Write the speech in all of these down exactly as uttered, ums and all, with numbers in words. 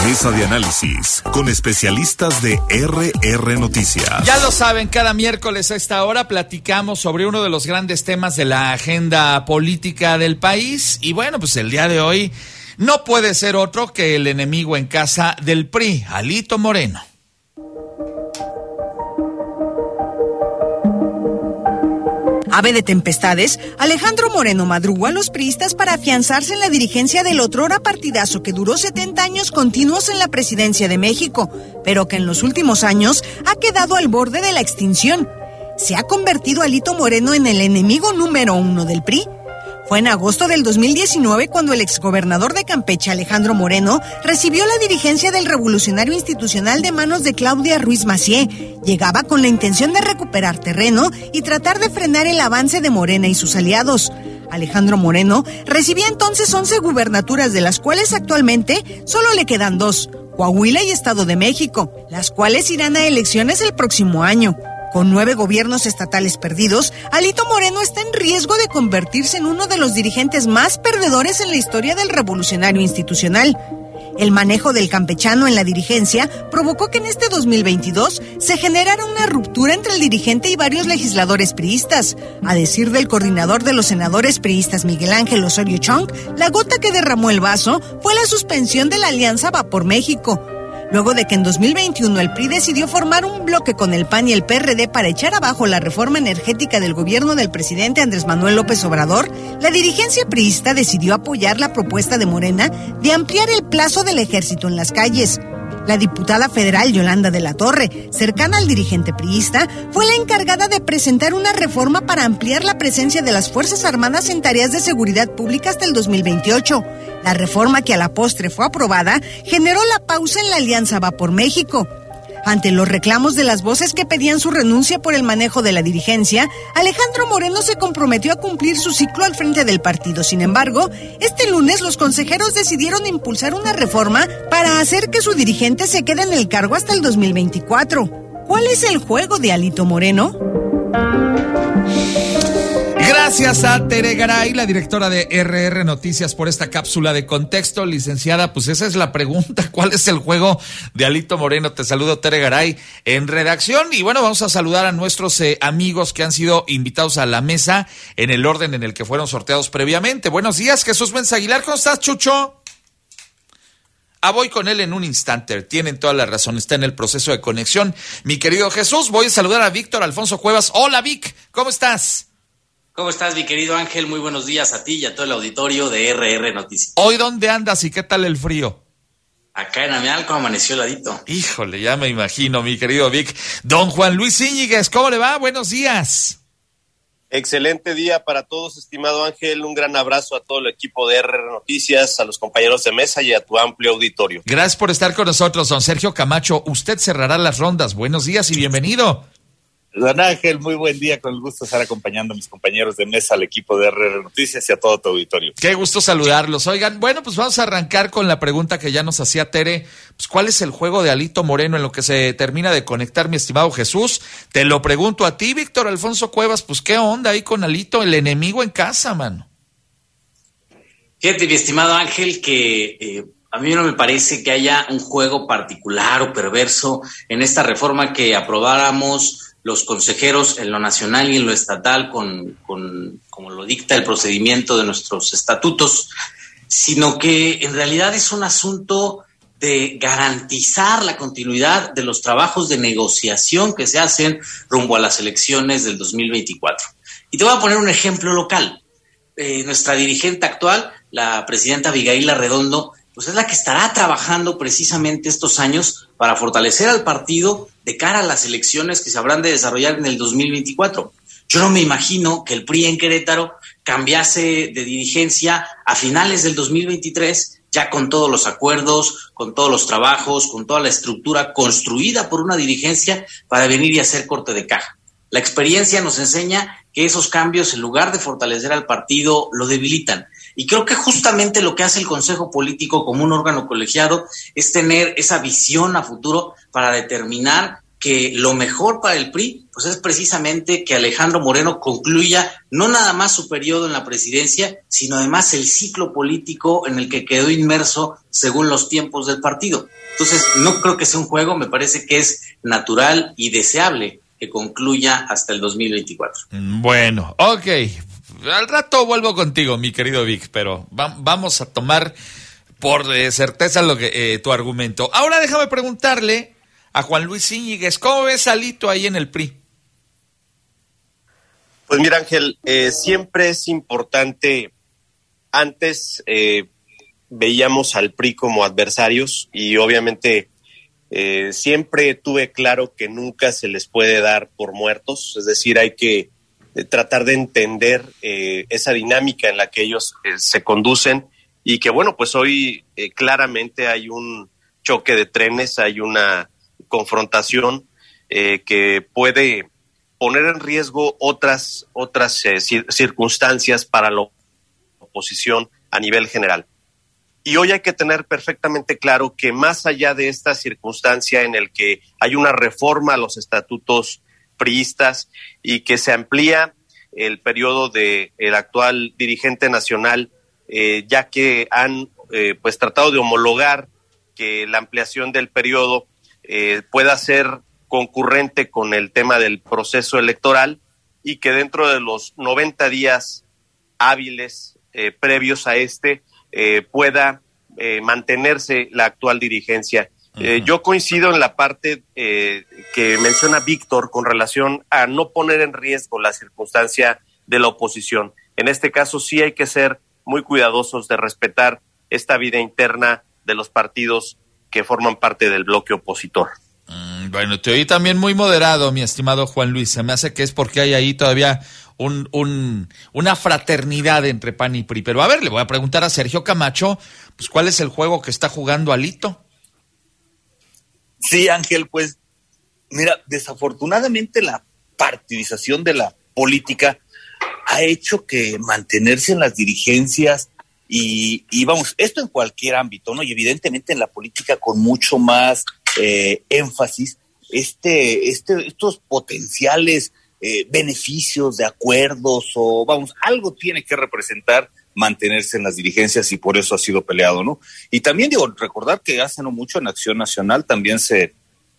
Mesa de análisis con especialistas de R R Noticias. Ya lo saben, cada miércoles a esta hora platicamos sobre uno de los grandes temas de la agenda política del país. Y bueno, pues el día de hoy no puede ser otro que el enemigo en casa del P R I, Alito Moreno. Ave de tempestades, Alejandro Moreno madrugó a los priistas para afianzarse en la dirigencia del otrora partidazo que duró setenta años continuos en la presidencia de México, pero que en los últimos años ha quedado al borde de la extinción. ¿Se ha convertido Alito Moreno en el enemigo número uno del P R I? Fue en agosto del dos mil diecinueve cuando el exgobernador de Campeche, Alejandro Moreno, recibió la dirigencia del Revolucionario Institucional de manos de Claudia Ruiz Massieu. Llegaba con la intención de recuperar terreno y tratar de frenar el avance de Morena y sus aliados. Alejandro Moreno recibía entonces once gubernaturas, de las cuales actualmente solo le quedan dos, Coahuila y Estado de México, las cuales irán a elecciones el próximo año. Con nueve gobiernos estatales perdidos, Alito Moreno está en riesgo de convertirse en uno de los dirigentes más perdedores en la historia del Revolucionario Institucional. El manejo del campechano en la dirigencia provocó que en este dos mil veintidós se generara una ruptura entre el dirigente y varios legisladores priistas. A decir del coordinador de los senadores priistas, Miguel Ángel Osorio Chong, la gota que derramó el vaso fue la suspensión de la alianza Va por México. Luego de que en dos mil veintiuno el P R I decidió formar un bloque con el P A N y el P R D para echar abajo la reforma energética del gobierno del presidente Andrés Manuel López Obrador, la dirigencia priista decidió apoyar la propuesta de Morena de ampliar el plazo del ejército en las calles. La diputada federal Yolanda de la Torre, cercana al dirigente priista, fue la encargada de presentar una reforma para ampliar la presencia de las Fuerzas Armadas en tareas de seguridad pública hasta el dos mil veintiocho. La reforma, que a la postre fue aprobada, generó la pausa en la alianza Va por México. Ante los reclamos de las voces que pedían su renuncia por el manejo de la dirigencia, Alejandro Moreno se comprometió a cumplir su ciclo al frente del partido. Sin embargo, este lunes los consejeros decidieron impulsar una reforma para hacer que su dirigente se quede en el cargo hasta el dos mil veinticuatro. ¿Cuál es el juego de Alito Moreno? Gracias a Tere Garay, la directora de R R Noticias, por esta cápsula de contexto. Licenciada, pues esa es la pregunta. ¿Cuál es el juego de Alito Moreno? Te saludo, Tere Garay, en redacción. Y bueno, vamos a saludar a nuestros eh, amigos que han sido invitados a la mesa en el orden en el que fueron sorteados previamente. Buenos días, Jesús Benza Aguilar. ¿Cómo estás, Chucho? Ah, voy con él en un instante. Tienen toda la razón, está en el proceso de conexión. Mi querido Jesús, voy a saludar a Víctor Alfonso Cuevas. Hola, Vic, ¿cómo estás? ¿Cómo estás, mi querido Ángel? Muy buenos días a ti y a todo el auditorio de R R Noticias. ¿Hoy dónde andas y qué tal el frío? Acá en Amealco amaneció heladito. Híjole, ya me imagino, mi querido Vic. Don Juan Luis Íñiguez, ¿cómo le va? Buenos días. Excelente día para todos, estimado Ángel. Un gran abrazo a todo el equipo de R R Noticias, a los compañeros de mesa y a tu amplio auditorio. Gracias por estar con nosotros, don Sergio Camacho. Usted cerrará las rondas. Buenos días y bienvenido. Don Ángel, muy buen día, con el gusto de estar acompañando a mis compañeros de mesa, al equipo de R R Noticias y a todo tu auditorio. Qué gusto saludarlos. Oigan, bueno, pues vamos a arrancar con la pregunta que ya nos hacía Tere. Pues, ¿cuál es el juego de Alito Moreno en lo que se termina de conectar, mi estimado Jesús? Te lo pregunto a ti, Víctor Alfonso Cuevas, pues, ¿qué onda ahí con Alito, el enemigo en casa, mano? Fíjate, mi estimado Ángel, que eh, a mí no me parece que haya un juego particular o perverso en esta reforma que aprobáramos los consejeros en lo nacional y en lo estatal, con, con como lo dicta el procedimiento de nuestros estatutos, sino que en realidad es un asunto de garantizar la continuidad de los trabajos de negociación que se hacen rumbo a las elecciones del dos mil veinticuatro. Y te voy a poner un ejemplo local. Eh, nuestra dirigente actual, la presidenta Abigail Arredondo, pues es la que estará trabajando precisamente estos años para fortalecer al partido de cara a las elecciones que se habrán de desarrollar en el dos mil veinticuatro. Yo no me imagino que el P R I en Querétaro cambiase de dirigencia a finales del dos mil veintitrés, ya con todos los acuerdos, con todos los trabajos, con toda la estructura construida por una dirigencia para venir y hacer corte de caja. La experiencia nos enseña que esos cambios, en lugar de fortalecer al partido, lo debilitan. Y creo que justamente lo que hace el Consejo Político como un órgano colegiado es tener esa visión a futuro para determinar que lo mejor para el P R I pues es precisamente que Alejandro Moreno concluya no nada más su periodo en la presidencia, sino además el ciclo político en el que quedó inmerso según los tiempos del partido. Entonces, no creo que sea un juego, me parece que es natural y deseable que concluya hasta el dos mil veinticuatro. Bueno, ok. Al rato vuelvo contigo, mi querido Vic, pero va- vamos a tomar por eh, certeza lo que eh, tu argumento. Ahora déjame preguntarle a Juan Luis Íñiguez, ¿cómo ves a Lito ahí en el P R I? Pues mira, Ángel, eh, siempre es importante, antes eh, veíamos al P R I como adversarios y obviamente eh, siempre tuve claro que nunca se les puede dar por muertos, es decir, hay que eh, tratar de entender eh, esa dinámica en la que ellos eh, se conducen y que bueno, pues hoy eh, claramente hay un choque de trenes, hay una confrontación eh, que puede poner en riesgo otras, otras eh, cir- circunstancias para la oposición a nivel general. Y hoy hay que tener perfectamente claro que más allá de esta circunstancia en el que hay una reforma a los estatutos priistas y que se amplía el periodo del actual dirigente nacional, eh, ya que han eh, pues tratado de homologar que la ampliación del periodo eh, pueda ser concurrente con el tema del proceso electoral y que dentro de los noventa días hábiles eh, previos a este eh, pueda eh, mantenerse la actual dirigencia. Uh-huh. Eh, yo coincido en la parte eh, que menciona Víctor con relación a no poner en riesgo la circunstancia de la oposición. En este caso sí hay que ser muy cuidadosos de respetar esta vida interna de los partidos que forman parte del bloque opositor. Mm, bueno, te oí también muy moderado, mi estimado Juan Luis. Se me hace que es porque hay ahí todavía un, un, una fraternidad entre P A N y P R I. Pero a ver, le voy a preguntar a Sergio Camacho, pues ¿cuál es el juego que está jugando Alito? Sí, Ángel, pues mira, desafortunadamente la partidización de la política ha hecho que mantenerse en las dirigencias y, y vamos, esto en cualquier ámbito, ¿no? Y evidentemente en la política con mucho más eh, énfasis, este, este, estos potenciales eh, beneficios de acuerdos o vamos, algo tiene que representar mantenerse en las dirigencias y por eso ha sido peleado, ¿no? Y también digo, recordar que hace no mucho en Acción Nacional también se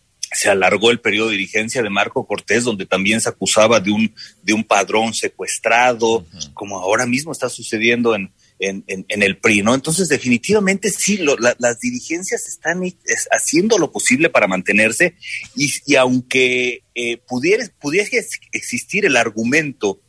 se alargó el periodo de dirigencia de Marco Cortés, donde también se acusaba de un de un padrón secuestrado, uh-huh. como ahora mismo está sucediendo en, en, en, en el P R I, ¿no? Entonces, definitivamente sí, lo, la, las dirigencias están es, haciendo lo posible para mantenerse y, y aunque eh, pudiera, pudiese existir el argumento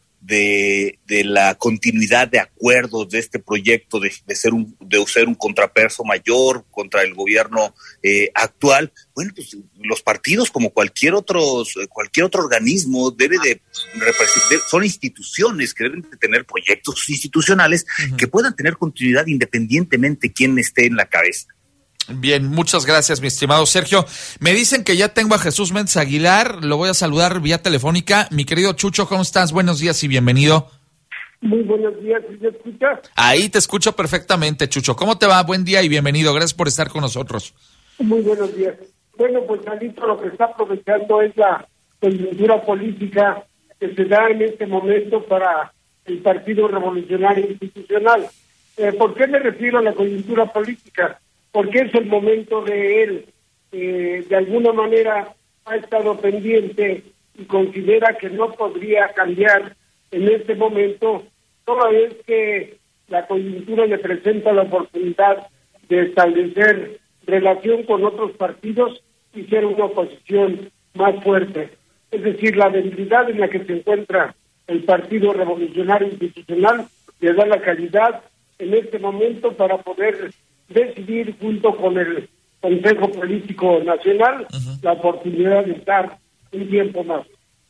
de, de la continuidad de acuerdos de este proyecto, de, de ser un de ser un contrapeso mayor contra el gobierno eh, actual, bueno, pues los partidos como cualquier otro cualquier otro organismo debe de representar, son instituciones que deben de tener proyectos institucionales uh-huh. que puedan tener continuidad independientemente quién esté en la cabeza. Bien, muchas gracias, mi estimado Sergio. Me dicen que ya tengo a Jesús Méndez Aguilar, lo voy a saludar vía telefónica. Mi querido Chucho, ¿cómo estás? Buenos días y bienvenido. Muy buenos días, ¿sí me escuchas? Ahí te escucho perfectamente, Chucho. ¿Cómo te va? Buen día y bienvenido. Gracias por estar con nosotros. Muy buenos días. Bueno, pues Alito lo que está aprovechando es la coyuntura política que se da en este momento para el Partido Revolucionario Institucional. Eh, ¿Por qué me refiero a la coyuntura política? Porque es el momento de él, eh, de alguna manera ha estado pendiente y considera que no podría cambiar en este momento, toda vez que la coyuntura le presenta la oportunidad de establecer relación con otros partidos y ser una oposición más fuerte. Es decir, la debilidad en la que se encuentra el Partido Revolucionario Institucional le da la calidad en este momento para poder decidir junto con el Consejo Político Nacional uh-huh. la oportunidad de estar un tiempo más.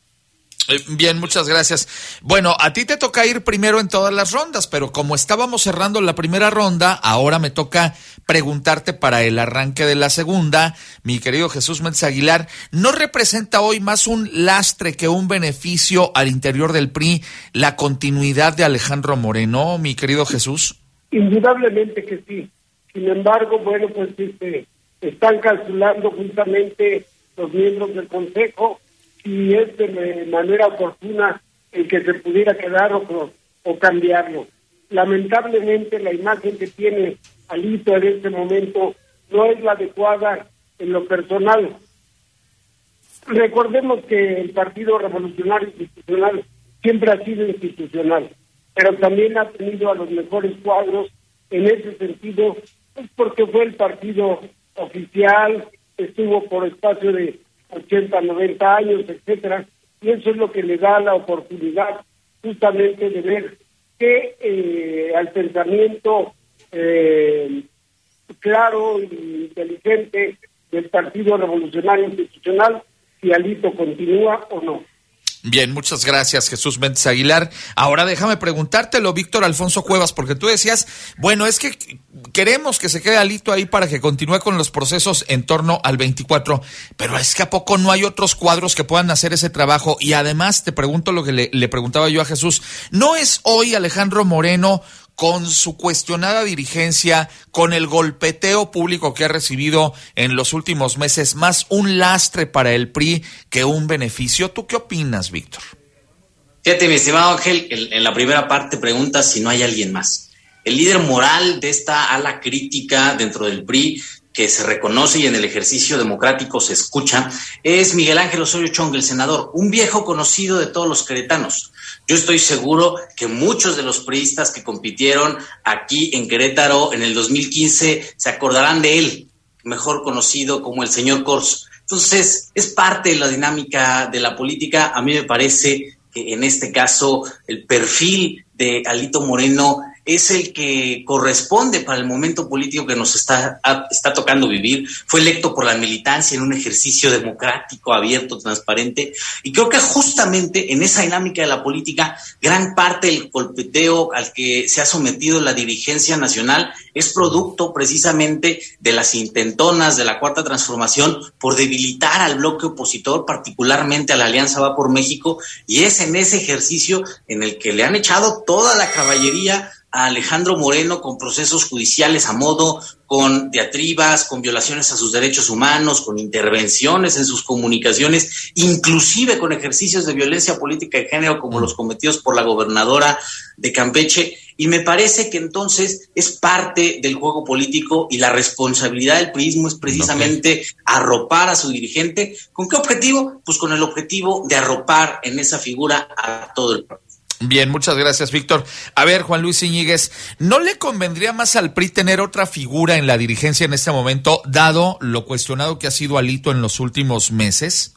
Eh, bien, muchas gracias. Bueno, a ti te toca ir primero en todas las rondas, pero como estábamos cerrando la primera ronda, ahora me toca preguntarte para el arranque de la segunda. Mi querido Jesús Méndez Aguilar, ¿no representa hoy más un lastre que un beneficio al interior del P R I la continuidad de Alejandro Moreno, mi querido Jesús? Indudablemente que sí. Sin embargo, bueno, pues este, están calculando justamente los miembros del Consejo, si es de manera oportuna el que se pudiera quedar o, o cambiarlo. Lamentablemente la imagen que tiene Alito en este momento no es la adecuada en lo personal. Recordemos que el Partido Revolucionario Institucional siempre ha sido institucional, pero también ha tenido a los mejores cuadros en ese sentido, pues porque fue el partido oficial, estuvo por espacio de ochenta, noventa años, etcétera, y eso es lo que le da la oportunidad justamente de ver que eh, al pensamiento eh, claro e inteligente del Partido Revolucionario Institucional, si Alito continúa o no. Bien, muchas gracias, Jesús Méndez Aguilar. Ahora déjame preguntártelo, Víctor Alfonso Cuevas, porque tú decías, bueno, es que queremos que se quede Alito ahí para que continúe con los procesos en torno al veinticuatro, pero es que ¿a poco no hay otros cuadros que puedan hacer ese trabajo? Y además te pregunto lo que le, le preguntaba yo a Jesús, ¿no es hoy Alejandro Moreno, con su cuestionada dirigencia, con el golpeteo público que ha recibido en los últimos meses, más un lastre para el P R I que un beneficio? ¿Tú qué opinas, Víctor? Fíjate, mi estimado Ángel, en, en la primera parte pregunta si no hay alguien más. El líder moral de esta ala crítica dentro del P R I, que se reconoce y en el ejercicio democrático se escucha, es Miguel Ángel Osorio Chong, el senador, un viejo conocido de todos los queretanos. Yo estoy seguro que muchos de los priistas que compitieron aquí en Querétaro en el dos mil quince se acordarán de él, mejor conocido como el señor Corso. Entonces, es parte de la dinámica de la política. A mí me parece que en este caso el perfil de Alito Moreno es el que corresponde para el momento político que nos está, está tocando vivir. Fue electo por la militancia en un ejercicio democrático, abierto, transparente, y creo que justamente en esa dinámica de la política, gran parte del golpeteo al que se ha sometido la dirigencia nacional es producto precisamente de las intentonas de la Cuarta Transformación por debilitar al bloque opositor, particularmente a la Alianza Va por México, y es en ese ejercicio en el que le han echado toda la caballería a Alejandro Moreno con procesos judiciales a modo, con diatribas, con violaciones a sus derechos humanos, con intervenciones en sus comunicaciones, inclusive con ejercicios de violencia política de género como los cometidos por la gobernadora de Campeche. Y me parece que entonces es parte del juego político y la responsabilidad del priismo es precisamente arropar a su dirigente. ¿Con qué objetivo? Pues con el objetivo de arropar en esa figura a todo el pueblo. Bien, muchas gracias, Víctor. A ver, Juan Luis Íñiguez, ¿no le convendría más al P R I tener otra figura en la dirigencia en este momento, dado lo cuestionado que ha sido Alito en los últimos meses?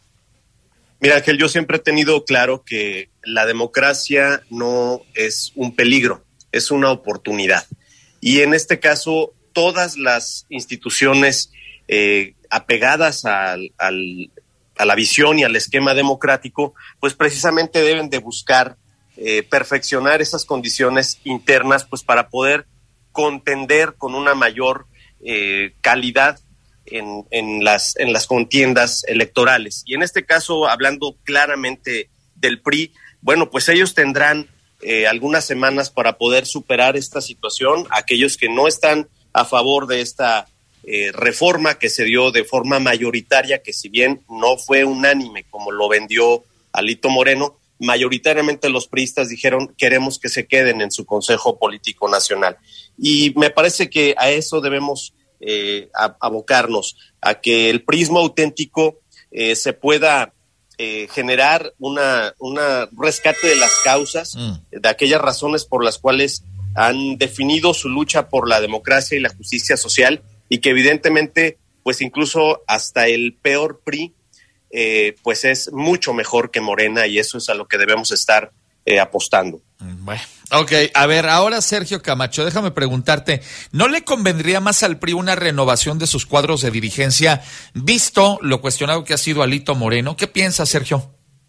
Mira, Ángel, yo siempre he tenido claro que la democracia no es un peligro, es una oportunidad. Y en este caso, todas las instituciones eh, apegadas al, al, a la visión y al esquema democrático, pues precisamente deben de buscar Eh, perfeccionar esas condiciones internas, pues para poder contender con una mayor eh, calidad en, en las en las contiendas electorales. Y en este caso, hablando claramente del P R I, bueno, pues ellos tendrán eh, algunas semanas para poder superar esta situación. Aquellos que no están a favor de esta eh, reforma que se dio de forma mayoritaria, que si bien no fue unánime como lo vendió Alito Moreno, mayoritariamente los priistas dijeron queremos que se queden en su Consejo Político Nacional. Y me parece que a eso debemos eh, abocarnos, a que el prismo auténtico eh, se pueda eh, generar una, una rescate de las causas, mm. de aquellas razones por las cuales han definido su lucha por la democracia y la justicia social, y que evidentemente, pues incluso hasta el peor P R I, Eh, pues es mucho mejor que Morena, y eso es a lo que debemos estar eh, apostando. Bueno, ok, a ver, ahora Sergio Camacho, déjame preguntarte, ¿no le convendría más al P R I una renovación de sus cuadros de dirigencia, visto lo cuestionado que ha sido Alito Moreno? ¿Qué piensas, Sergio?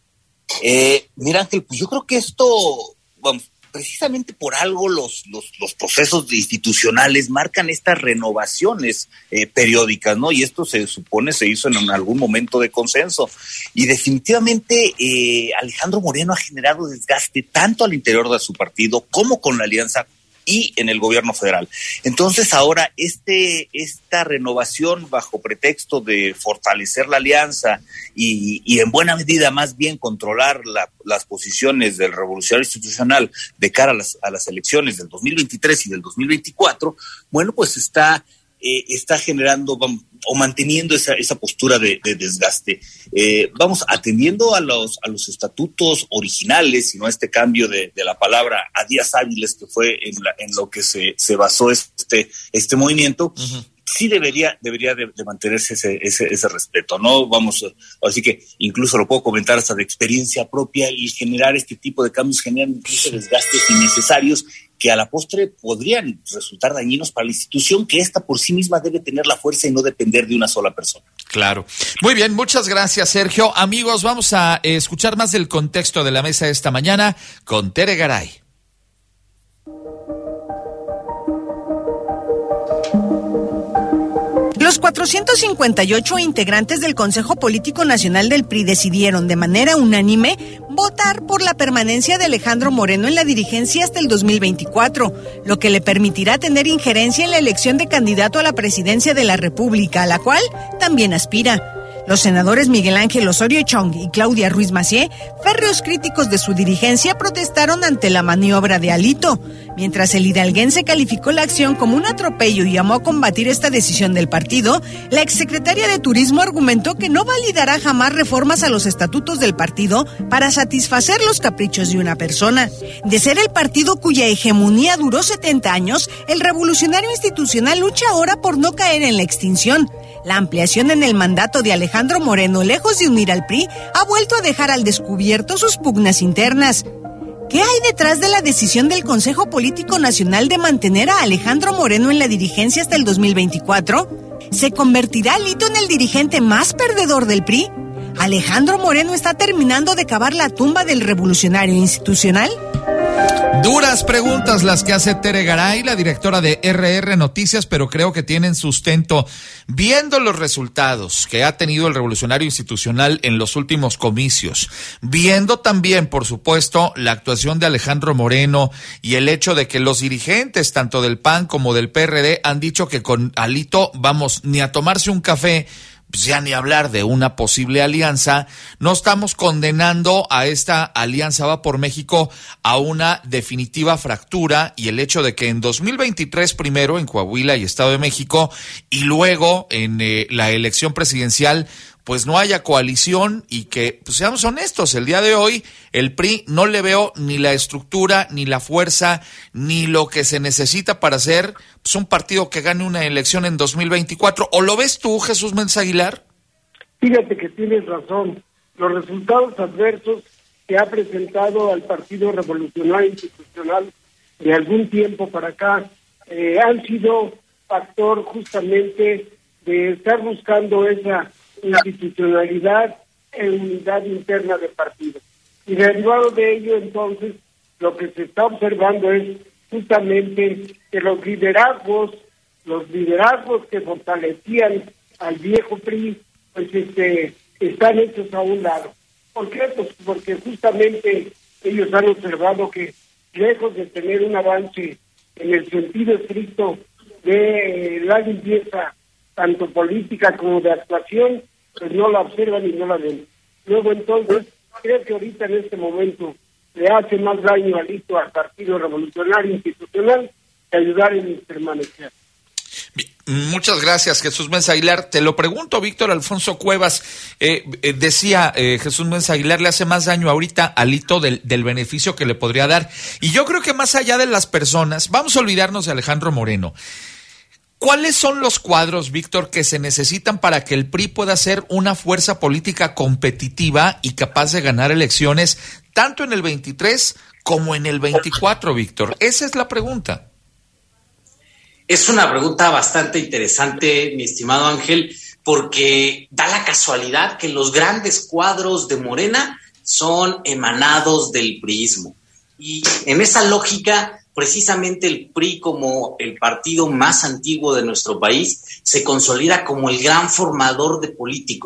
Eh, mira, Ángel, pues yo creo que esto, vamos, precisamente por algo los, los, los procesos institucionales marcan estas renovaciones eh, periódicas, ¿no? Y esto se supone se hizo en algún momento de consenso. Y definitivamente eh, Alejandro Moreno ha generado desgaste tanto al interior de su partido como con la alianza y en el gobierno federal. Entonces ahora este esta renovación bajo pretexto de fortalecer la alianza y, y en buena medida más bien controlar la, las posiciones del Revolucionario Institucional de cara a las, a las elecciones del dos mil veintitrés y del dos mil veinticuatro, bueno, pues está Eh, está generando vamos, o manteniendo esa, esa postura de, de desgaste. Eh, vamos, atendiendo a los, a los estatutos originales y no a este cambio de, de la palabra a días hábiles que fue en, la, en lo que se, se basó este, este movimiento, uh-huh. sí debería, debería de, de mantenerse ese, ese, ese respeto, ¿no? Vamos, así que incluso lo puedo comentar hasta de experiencia propia y generar este tipo de cambios generan incluso desgastes innecesarios que a la postre podrían resultar dañinos para la institución, que esta por sí misma debe tener la fuerza y no depender de una sola persona. Claro. Muy bien, muchas gracias, Sergio. Amigos, vamos a eh, escuchar más del contexto de la mesa de esta mañana con Tere Garay. Los cuatrocientos cincuenta y ocho integrantes del Consejo Político Nacional del P R I decidieron de manera unánime votar por la permanencia de Alejandro Moreno en la dirigencia hasta el dos mil veinticuatro, lo que le permitirá tener injerencia en la elección de candidato a la presidencia de la República, a la cual también aspira. Los senadores Miguel Ángel Osorio Chong y Claudia Ruiz Massieu, férreos críticos de su dirigencia, protestaron ante la maniobra de Alito, mientras el hidalguense calificó la acción como un atropello y llamó a combatir esta decisión del partido. La exsecretaria de Turismo argumentó que no validará jamás reformas a los estatutos del partido para satisfacer los caprichos de una persona. De ser el partido cuya hegemonía duró setenta años, el Revolucionario Institucional lucha ahora por no caer en la extinción. La ampliación en el mandato de Alejandro Moreno, lejos de unir al P R I, ha vuelto a dejar al descubierto sus pugnas internas. ¿Qué hay detrás de la decisión del Consejo Político Nacional de mantener a Alejandro Moreno en la dirigencia hasta el dos mil veinticuatro? ¿Se convertirá Alito en el dirigente más perdedor del P R I? ¿Alejandro Moreno está terminando de cavar la tumba del Revolucionario Institucional? Duras preguntas las que hace Tere Garay, la directora de R R Noticias, pero creo que tienen sustento. Viendo los resultados que ha tenido el Revolucionario Institucional en los últimos comicios, viendo también, por supuesto, la actuación de Alejandro Moreno y el hecho de que los dirigentes, tanto del P A N como del P R D, han dicho que con Alito, vamos, ni a tomarse un café, pues ya ni hablar de una posible alianza. No estamos condenando a esta alianza Va por México a una definitiva fractura, y el hecho de que en dos mil veintitrés primero en Coahuila y Estado de México y luego en eh, la elección presidencial pues no haya coalición, y que, pues seamos honestos, el día de hoy el P R I no le veo ni la estructura, ni la fuerza, ni lo que se necesita para ser pues, un partido que gane una elección en dos mil veinticuatro. ¿O lo ves tú, Jesús Méndez Aguilar? Fíjate que tienes razón. Los resultados adversos que ha presentado al Partido Revolucionario Institucional de algún tiempo para acá eh, han sido factor justamente de estar buscando esa institucionalidad e unidad interna del partido. Y derivado de ello, entonces, lo que se está observando es justamente que los liderazgos, los liderazgos que fortalecían al viejo P R I, pues este, están hechos a un lado. ¿Por qué? Pues porque justamente ellos han observado que, lejos de tener un avance en el sentido estricto de la limpieza, tanto política como de actuación, pues no la observan y no la ven. Luego entonces, creo que ahorita en este momento le hace más daño Alito al Partido Revolucionario Institucional que ayudar en permanecer. Bien, muchas gracias, Jesús Méndez Aguilar. Te lo pregunto, Víctor Alfonso Cuevas. Eh, eh, decía eh, Jesús Méndez Aguilar, le hace más daño ahorita a Alito del, del beneficio que le podría dar. Y yo creo que más allá de las personas, vamos a olvidarnos de Alejandro Moreno. ¿Cuáles son los cuadros, Víctor, que se necesitan para que el P R I pueda ser una fuerza política competitiva y capaz de ganar elecciones tanto en el veintitrés como en el veinticuatro, Víctor? Esa es la pregunta. Es una pregunta bastante interesante, mi estimado Ángel, porque da la casualidad que los grandes cuadros de Morena son emanados del priismo. Y en esa lógica, precisamente el P R I, como el partido más antiguo de nuestro país, se consolida como el gran formador de políticos.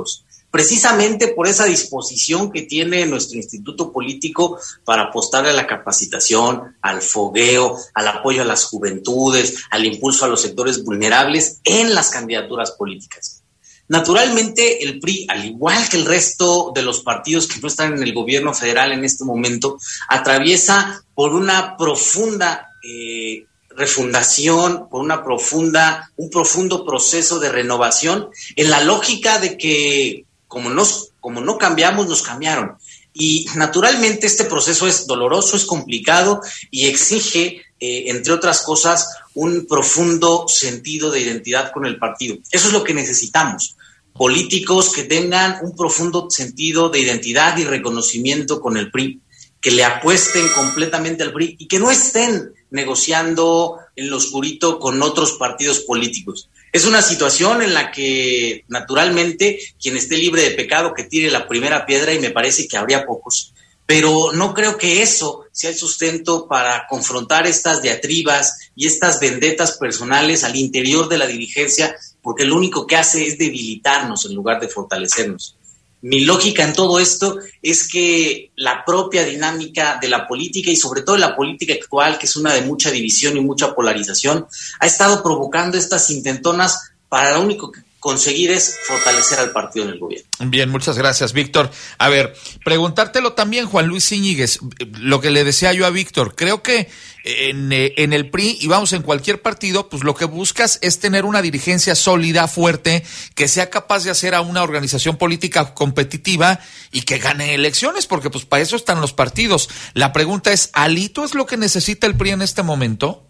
precisamente por esa disposición que tiene nuestro instituto político para apostarle a la capacitación, al fogueo, al apoyo a las juventudes, al impulso a los sectores vulnerables en las candidaturas políticas. Naturalmente, el P R I, al igual que el resto de los partidos que no están en el gobierno federal en este momento, atraviesa por una profunda eh, refundación, por una profunda, un profundo proceso de renovación, en la lógica de que como, nos, como no cambiamos, nos cambiaron. Y naturalmente este proceso es doloroso, es complicado y exige, eh, entre otras cosas, un profundo sentido de identidad con el partido. Eso es lo que necesitamos. Políticos que tengan un profundo sentido de identidad y reconocimiento con el P R I, que le apuesten completamente al P R I y que no estén negociando en lo oscurito con otros partidos políticos. Es una situación en la que, naturalmente, quien esté libre de pecado que tire la primera piedra, y me parece que habría pocos, pero no creo que eso sea el sustento para confrontar estas diatribas y estas vendetas personales al interior de la dirigencia, porque lo único que hace es debilitarnos en lugar de fortalecernos. Mi lógica en todo esto es que la propia dinámica de la política, y sobre todo la política actual, que es una de mucha división y mucha polarización, ha estado provocando estas intentonas para lo único que conseguir es fortalecer al partido en el gobierno. Bien, muchas gracias, Víctor. A ver, preguntártelo también, Juan Luis Íñiguez, lo que le decía yo a Víctor, creo que en, en el P R I, y vamos, en cualquier partido, pues lo que buscas es tener una dirigencia sólida, fuerte, que sea capaz de hacer a una organización política competitiva y que gane elecciones, porque pues para eso están los partidos. La pregunta es, ¿Alito es lo que necesita el P R I en este momento?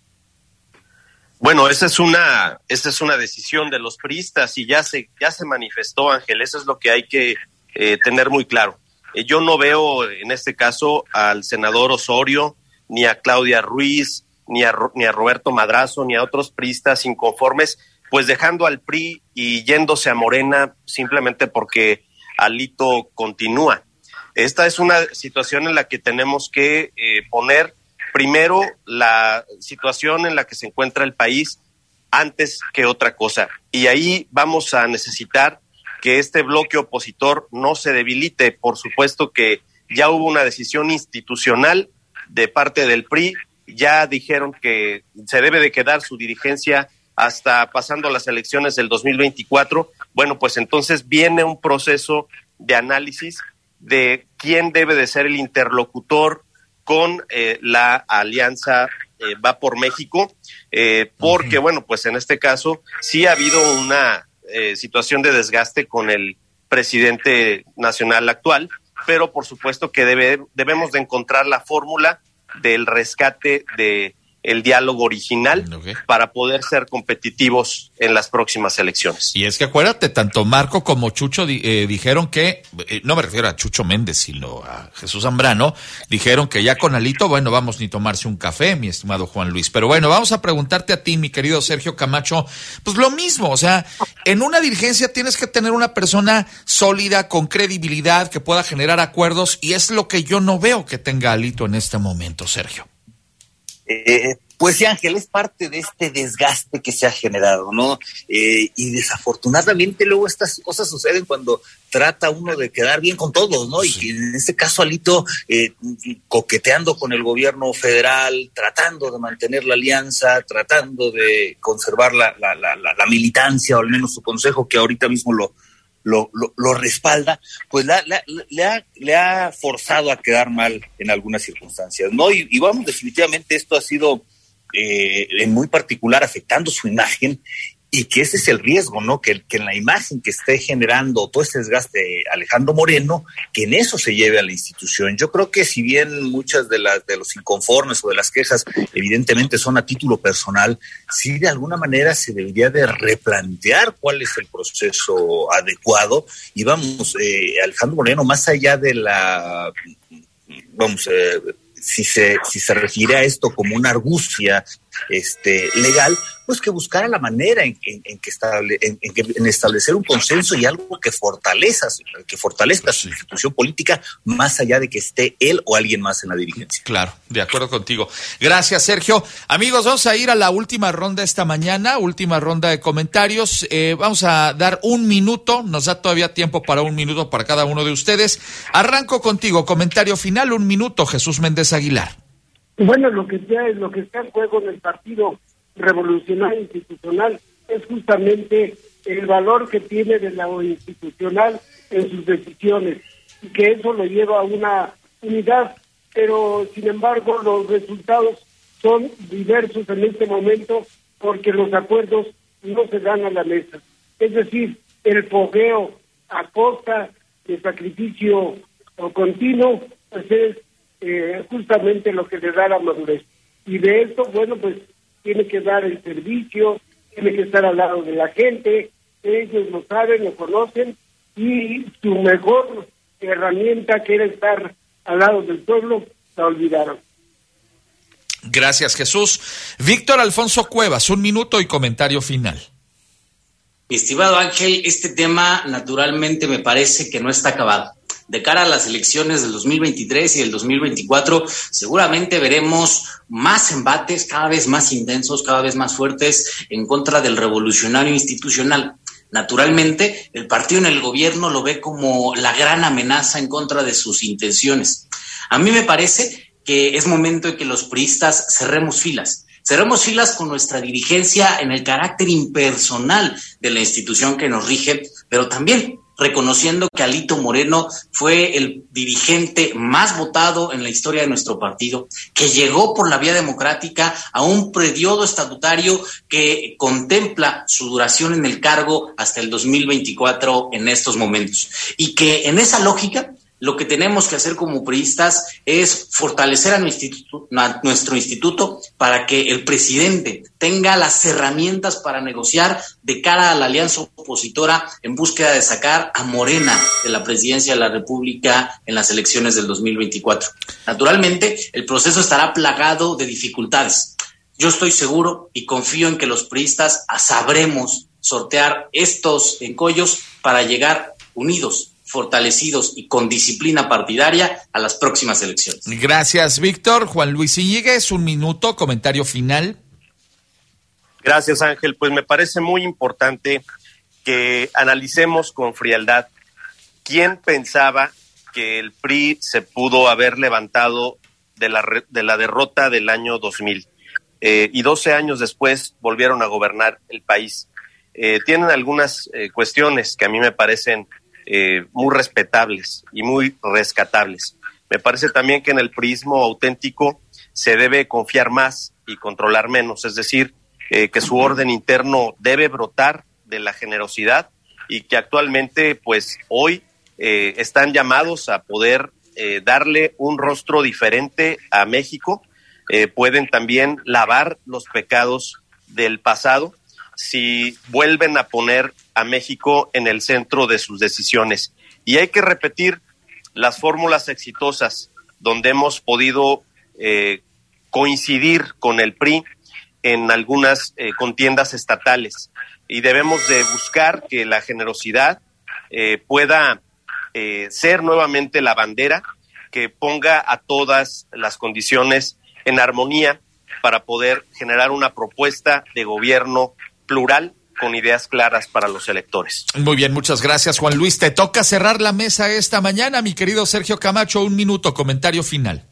Bueno, esa es una, esa es una decisión de los priistas y ya se, ya se manifestó, Ángel. Eso es lo que hay que eh, tener muy claro. Eh, yo no veo en este caso al senador Osorio, ni a Claudia Ruiz, ni a, ni a Roberto Madrazo, ni a otros priistas inconformes, pues dejando al P R I y yéndose a Morena simplemente porque Alito continúa. Esta es una situación en la que tenemos que eh, poner primero la situación en la que se encuentra el país antes que otra cosa. Y ahí vamos a necesitar que este bloque opositor no se debilite. Por supuesto que ya hubo una decisión institucional de parte del P R I, ya dijeron que se debe de quedar su dirigencia hasta pasando las elecciones del dos mil veinticuatro. Bueno, pues entonces viene un proceso de análisis de quién debe de ser el interlocutor con eh, la alianza eh, Va por México, eh, porque, uh-huh. bueno, pues en este caso sí ha habido una eh, situación de desgaste con el presidente nacional actual, pero por supuesto que debe, debemos de encontrar la fórmula del rescate de el diálogo original, okay, para poder ser competitivos en las próximas elecciones. Y es que acuérdate, tanto Marco como Chucho di, eh, dijeron que, eh, no me refiero a Chucho Méndez, sino a Jesús Zambrano, dijeron que ya con Alito, bueno, vamos ni tomarse un café, mi estimado Juan Luis. Pero bueno, vamos a preguntarte a ti, mi querido Sergio Camacho, pues lo mismo, o sea, en una dirigencia tienes que tener una persona sólida, con credibilidad, que pueda generar acuerdos, y es lo que yo no veo que tenga Alito en este momento, Sergio. Eh, pues sí, Ángel, es parte de este desgaste que se ha generado, ¿no? Eh, y desafortunadamente luego estas cosas suceden cuando trata uno de quedar bien con todos, ¿no? Y que en este caso Alito, eh, coqueteando con el gobierno federal, tratando de mantener la alianza, tratando de conservar la, la, la, la, la militancia, o al menos su consejo, que ahorita mismo lo Lo, lo, lo respalda, pues la, la, le, ha, le ha forzado a quedar mal en algunas circunstancias, ¿no? Y, y vamos, definitivamente esto ha sido eh, en muy particular afectando su imagen, y que ese es el riesgo, ¿no? Que, que en la imagen que esté generando todo este desgaste de Alejandro Moreno, que en eso se lleve a la institución. Yo creo que si bien muchas de las de los inconformes o de las quejas evidentemente son a título personal, sí de alguna manera se debería de replantear cuál es el proceso adecuado. Y vamos, eh, Alejandro Moreno, más allá de la, vamos, eh, si se si se refiere a esto como una argucia este legal, pues que buscara la manera en, en, en que estable, en, en, que, en establecer un consenso y algo que fortalezca, que fortalezca su institución política, más allá de que esté él o alguien más en la dirigencia. Claro, de acuerdo contigo. Gracias, Sergio. Amigos, vamos a ir a la última ronda esta mañana, última ronda de comentarios. Eh, vamos a dar un minuto, nos da todavía tiempo para un minuto para cada uno de ustedes. Arranco contigo, comentario final, un minuto, Jesús Méndez Aguilar. Bueno, lo que ya es lo que está en juego en el Partido Revolucionario Institucional es justamente el valor que tiene de la institucional en sus decisiones y que eso lo lleva a una unidad, pero sin embargo los resultados son diversos en este momento porque los acuerdos no se dan a la mesa. Es decir, el fogueo a costa de sacrificio continuo, pues es eh, justamente lo que le da la madurez. Y de esto, bueno, pues tiene que dar el servicio, tiene que estar al lado de la gente, ellos lo saben, lo conocen, y su mejor herramienta, que era estar al lado del pueblo, la olvidaron. Gracias, Jesús. Víctor Alfonso Cuevas, un minuto y comentario final. Mi estimado Ángel, este tema naturalmente me parece que no está acabado. De cara a las elecciones del dos mil veintitrés y del dos mil veinticuatro, seguramente veremos más embates cada vez más intensos, cada vez más fuertes en contra del revolucionario institucional. Naturalmente, el partido en el gobierno lo ve como la gran amenaza en contra de sus intenciones. A mí me parece que es momento de que los priistas cerremos filas. Cerremos filas con nuestra dirigencia en el carácter impersonal de la institución que nos rige, pero también reconociendo que Alito Moreno fue el dirigente más votado en la historia de nuestro partido, que llegó por la vía democrática a un periodo estatutario que contempla su duración en el cargo hasta el dos mil veinticuatro en estos momentos. Y que en esa lógica, lo que tenemos que hacer como priistas es fortalecer a nuestro instituto, a nuestro instituto para que el presidente tenga las herramientas para negociar de cara a la alianza opositora en búsqueda de sacar a Morena de la presidencia de la República en las elecciones del dos mil veinticuatro. Naturalmente, el proceso estará plagado de dificultades. Yo estoy seguro y confío en que los priistas sabremos sortear estos encollos para llegar unidos, fortalecidos y con disciplina partidaria a las próximas elecciones. Gracias, Víctor. Juan Luis Íñiguez, un minuto, comentario final. Gracias, Ángel. Pues me parece muy importante que analicemos con frialdad quién pensaba que el P R I se pudo haber levantado de la, de la derrota del año dos mil. Eh, y doce años después volvieron a gobernar el país. Eh, tienen algunas eh, cuestiones que a mí me parecen Eh, muy respetables y muy rescatables. Me parece también que en el priismo auténtico se debe confiar más y controlar menos, es decir, eh, que su orden interno debe brotar de la generosidad y que actualmente, pues hoy eh, están llamados a poder eh, darle un rostro diferente a México. Eh, pueden también lavar los pecados del pasado si vuelven a poner a México en el centro de sus decisiones. Y hay que repetir las fórmulas exitosas donde hemos podido eh, coincidir con el P R I en algunas eh, contiendas estatales. Y debemos de buscar que la generosidad eh, pueda eh, ser nuevamente la bandera que ponga a todas las condiciones en armonía para poder generar una propuesta de gobierno plural con ideas claras para los electores. Muy bien, muchas gracias, Juan Luis. Te toca cerrar la mesa esta mañana, mi querido Sergio Camacho. Un minuto, comentario final.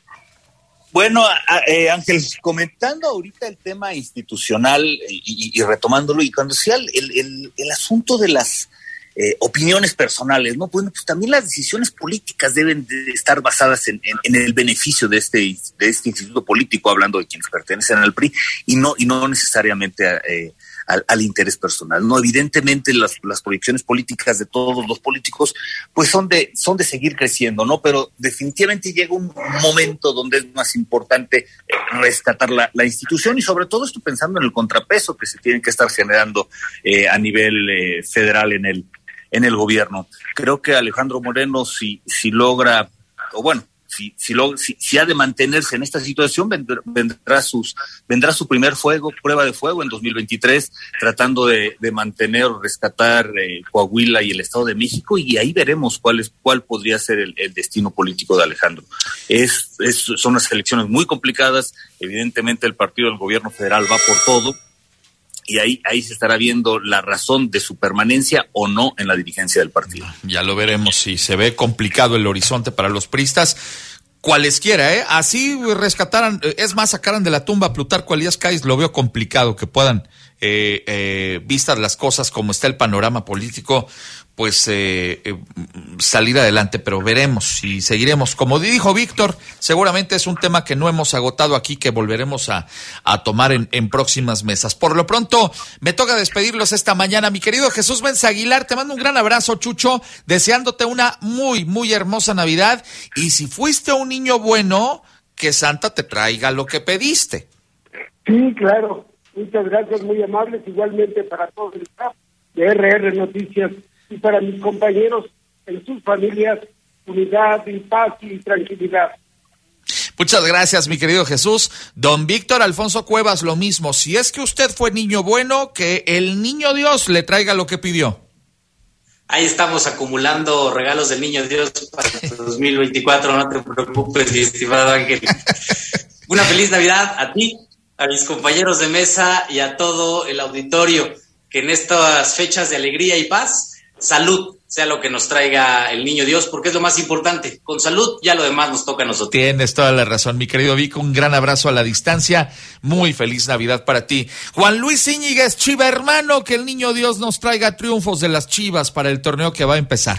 Bueno, eh, Ángel, comentando ahorita el tema institucional y, y retomándolo, y cuando decía el, el, el asunto de las eh, opiniones personales, ¿no? Bueno, pues también las decisiones políticas deben de estar basadas en, en, en el beneficio de este, de este instituto político, hablando de quienes pertenecen al P R I, y no, y no necesariamente a, eh, Al, al interés personal. No, evidentemente las, las proyecciones políticas de todos los políticos pues son de, son de seguir creciendo, ¿no? Pero definitivamente llega un momento donde es más importante rescatar la, la institución y sobre todo esto pensando en el contrapeso que se tiene que estar generando eh, a nivel eh, federal en el, en el gobierno. Creo que Alejandro Moreno, si, si logra, o bueno, si si, lo, si, si ha de mantenerse en esta situación, vendrá, vendrá sus vendrá su primer fuego, prueba de fuego en dos mil veintitrés, tratando de, de mantener o rescatar eh, Coahuila y el Estado de México, y ahí veremos cuál es cuál podría ser el, el destino político de Alejandro. Es, es son unas elecciones muy complicadas, evidentemente el partido del gobierno federal va por todo, y ahí ahí se estará viendo la razón de su permanencia o no en la dirigencia del partido. Ya lo veremos, si se ve complicado el horizonte para los priistas, cualesquiera, ¿eh? Así rescataran, es más, sacaran de la tumba a Plutarco Elías Calles, lo veo complicado que puedan, eh, eh, vistas las cosas como está el panorama político, pues eh, eh, salir adelante, pero veremos y seguiremos. Como dijo Víctor, seguramente es un tema que no hemos agotado aquí, que volveremos a, a tomar en, en próximas mesas. Por lo pronto, me toca despedirlos esta mañana. Mi querido Jesús Menza Aguilar, te mando un gran abrazo, Chucho, deseándote una muy, muy hermosa Navidad, y si fuiste un niño bueno, que Santa te traiga lo que pediste. Sí, claro. Muchas gracias, muy amables. Igualmente para todos el staff de R R Noticias y para mis compañeros en sus familias, unidad y paz y tranquilidad. Muchas gracias, mi querido Jesús. Don Víctor Alfonso Cuevas, lo mismo. Si es que usted fue niño bueno, que el niño Dios le traiga lo que pidió. Ahí estamos acumulando regalos del niño Dios para dos mil veinticuatro, no te preocupes, mi estimado Ángel. Una feliz Navidad a ti, a mis compañeros de mesa y a todo el auditorio, que en estas fechas de alegría y paz, salud sea lo que nos traiga el niño Dios, porque es lo más importante. Con salud ya lo demás nos toca a nosotros. Tienes toda la razón, mi querido Vico. Un gran abrazo a la distancia. Muy feliz Navidad para ti. Juan Luis Íñiguez, Chiva hermano, que el niño Dios nos traiga triunfos de las Chivas para el torneo que va a empezar.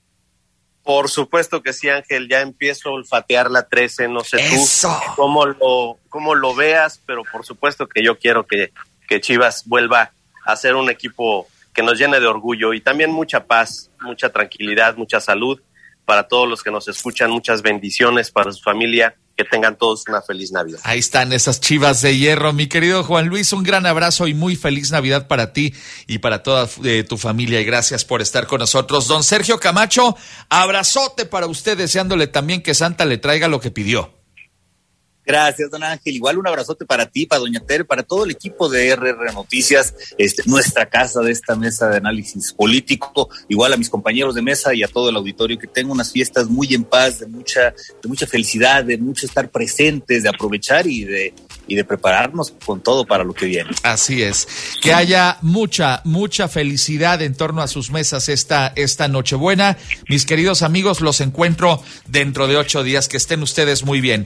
Por supuesto que sí, Ángel. Ya empiezo a olfatear la trece. No sé ¡Eso! tú cómo lo, cómo lo veas, pero por supuesto que yo quiero que, que Chivas vuelva a ser un equipo que nos llene de orgullo y también mucha paz, mucha tranquilidad, mucha salud para todos los que nos escuchan, muchas bendiciones para su familia, que tengan todos una feliz Navidad. Ahí están esas Chivas de hierro, mi querido Juan Luis, un gran abrazo y muy feliz Navidad para ti y para toda eh, tu familia, y gracias por estar con nosotros. Don Sergio Camacho, abrazote para usted, deseándole también que Santa le traiga lo que pidió. Gracias, don Ángel. Igual un abrazote para ti, para doña Tere, para todo el equipo de R R Noticias, este, nuestra casa de esta mesa de análisis político. Igual a mis compañeros de mesa y a todo el auditorio, que tengan unas fiestas muy en paz, de mucha, de mucha felicidad, de mucho estar presentes, de aprovechar y de, y de prepararnos con todo para lo que viene. Así es. Que haya mucha, mucha felicidad en torno a sus mesas esta, esta Nochebuena. Mis queridos amigos, los encuentro dentro de ocho días. Que estén ustedes muy bien.